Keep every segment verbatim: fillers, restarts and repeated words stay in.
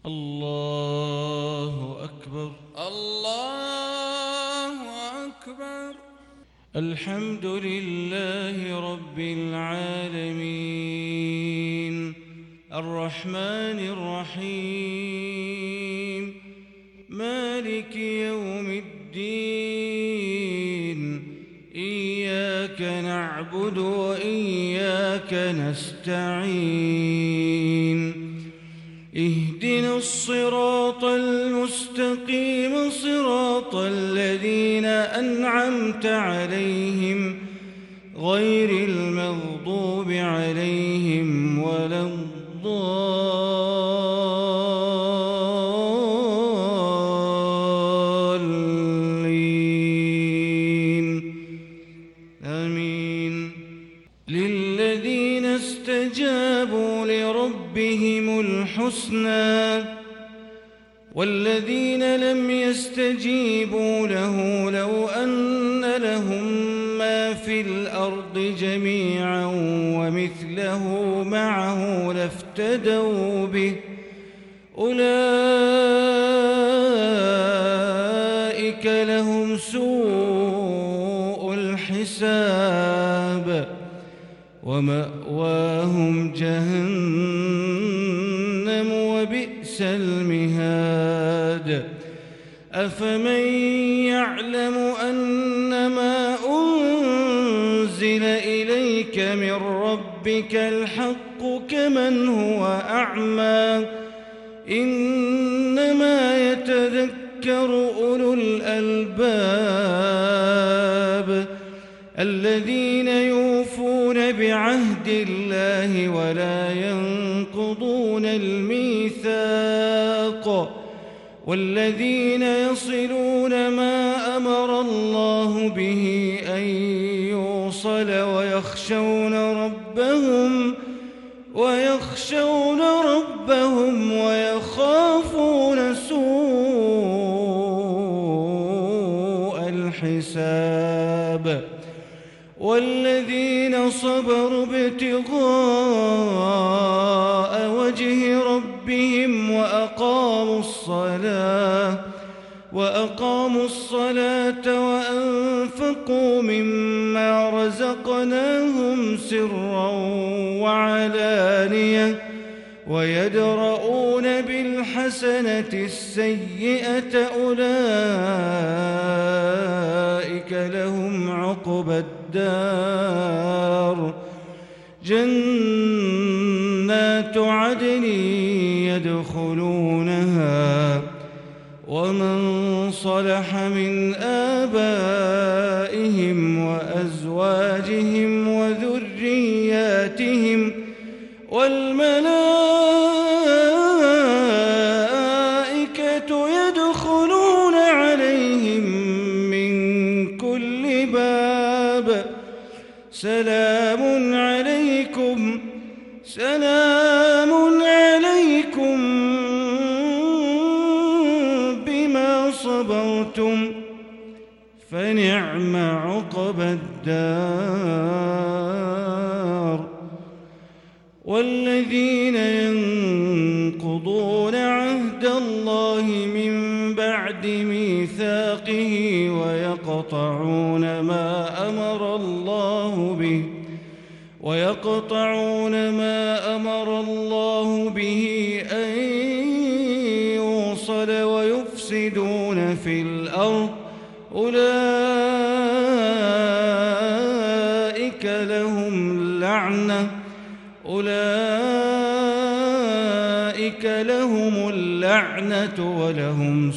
الله أكبر. الله أكبر. الحمد لله رب العالمين الرحمن الرحيم مالك يوم الدين إياك نعبد وإياك نستعين اهدنا الصراط المستقيم صراط الذين أنعمت عليهم غير المغضوب عليهم ولا الضالين آمين. للذين استجابوا لربهم الحسنى والذين لم يستجيبوا له لو أن لهم ما في الأرض جميعا ومثله معه لافتدوا به أولئك لهم سوء الحساب ومأواهم جهنم وبئس المهاد. أفمن يعلم أنما أنزل إليك من ربك الحق كمن هو أعمى إنما يتذكر أولو الألباب الذين يوفون بعهد الله ولا ينقضون الميثاق والذين يصلون ما أمر الله به أن يوصل ويخشون ربهم ويخشون ربهم ويخافون سوء الحساب والذين صبروا ابتغاء وجه ربهم وأقاموا الصلاة وأقاموا الصلاة وأنفقوا مما رزقناهم سرا وعلانية ويدرؤون بالحسنة السيئة أولئك لهم عقبى الدار جنات عدن يدخلونها ومن صلح من آبائهم وأزواجهم وذرياتهم والملائكة يدخلون عليهم من كل باب سلام عليكم سلام عليكم بما صبرتم فنعم عقبى الدار. والذين ينقضون عهد الله من بعد ميثاقه ويقطعون ما أمر الله به ويقطعون ما أمر الله به أن يوصل ويفسدون في الأرض أولئك لهم اللعنة أولئك لهم اللعنة ولهم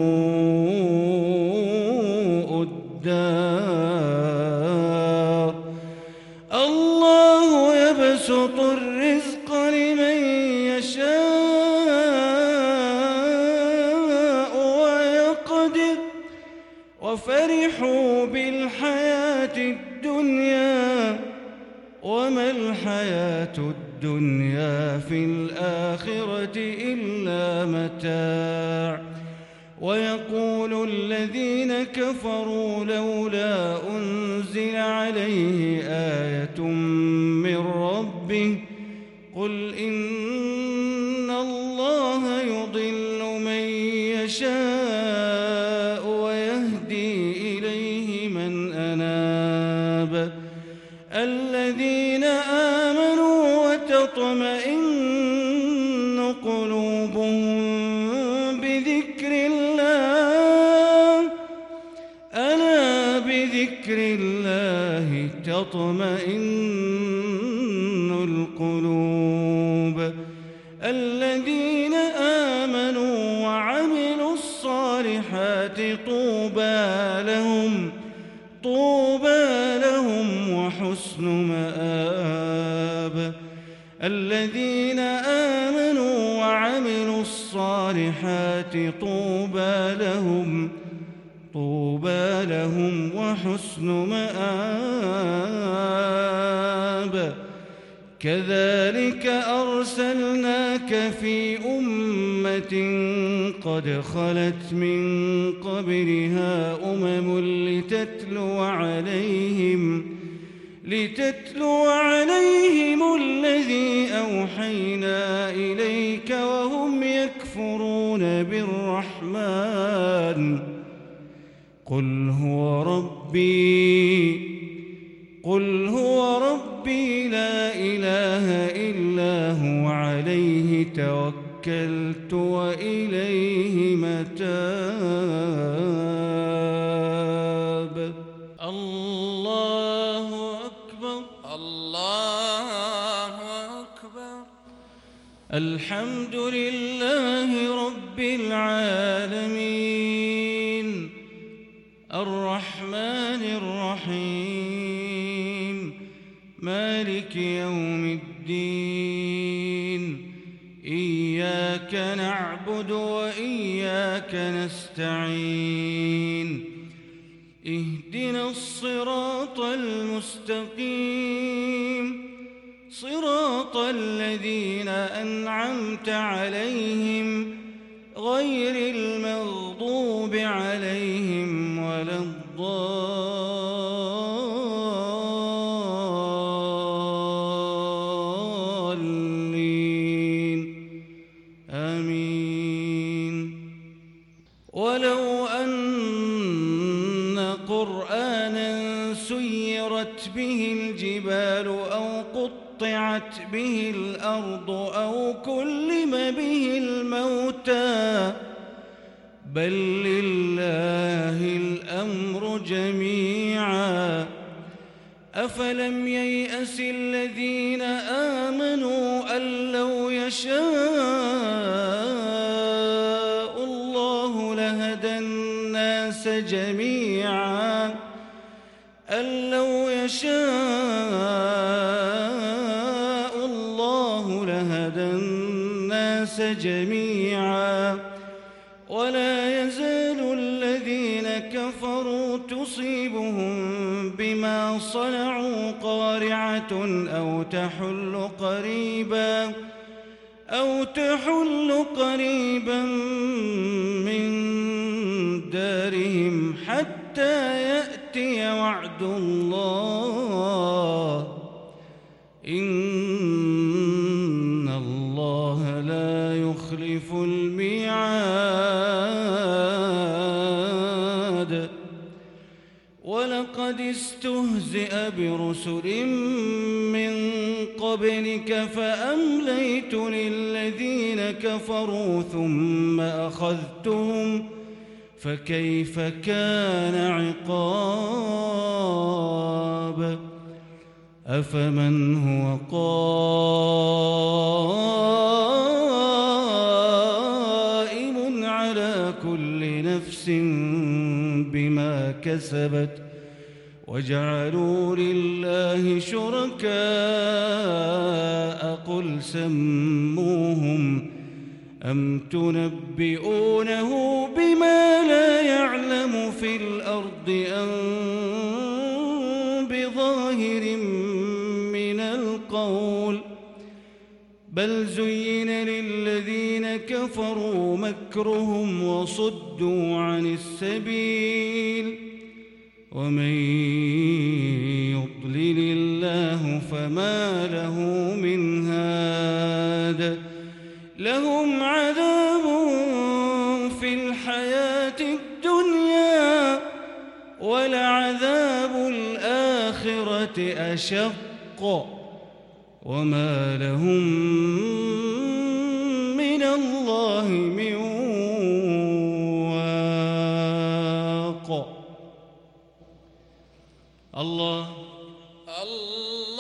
سوء الدار. الله يبسط الرزق لمن يشاء ويقدر وفرحوا بالحياة الدنيا وما الحياة الدنيا في الآخرة إلا متاع. ويقول الذين كفروا لولا أنزل عليه آية من ربه قل إن الله يرسل يضل من يشاء ويهدي إليه من أناب الذين آمنوا وتطمئن قلوبهم بذكر الله ألا بذكر الله تطمئن القلوب الذين آمنوا وعملوا الصالحات طوبى لهم طوبى لهم وحسن مآب الذين آمنوا وعملوا الصالحات طوبى لهم طوبى لهم وحسن مآب كذلك أرسلناك في أمة قد خلت من قبلها أمم لتتلو عليهم لتتلو عليهم الذي أوحينا إليك وهم يكفرون بالرحمن قل هو ربي قل هو ربي لا إله إلا هو عليه توكلت وإليه متاب الله أكبر الله أكبر الحمد لله رب العالمين الرحمن الرحيم مالك يوم الدين إياك نعبد وإياك نستعين اهدنا الصراط المستقيم صراط الذين أنعمت عليهم غير المغضوب عليهم ولا الضالين آمين ولو أن قرآنا سيرت به الجبال أو قطعت به الأرض أو كلم به الموتى بل لله الأمر جميعا أفلم ييأس الذين آمنوا أن لو يشاء الله لهدى الناس جميعا أن لو يشاء الله لهدى الناس جميعا ولا يزال الذين كفروا تصيبهم بما صنعوا قارعة أو تحل قريبا أو تحل قريبا من دارهم حتى يأتي وعد الله إن الله لا يخلف الميعاد ولقد استهزئ برسل من قبلك فأمليت للذين كفروا ثم أخذتهم فكيف كان عقاب أفمن هو قائم على كل نفس بما كسبت وجعلوا لله شركاء قل سموهم أم تنبئونه بما لا يعلم في الأرض أم بظاهر من القول بل زين للذين كفروا مكرهم وصدوا عن السبيل ومن يضلل الله فما له من هاد لهم عذاب في الحياة الدنيا ولعذاب الآخرة أشق وما لهم من الله من واق. الله الله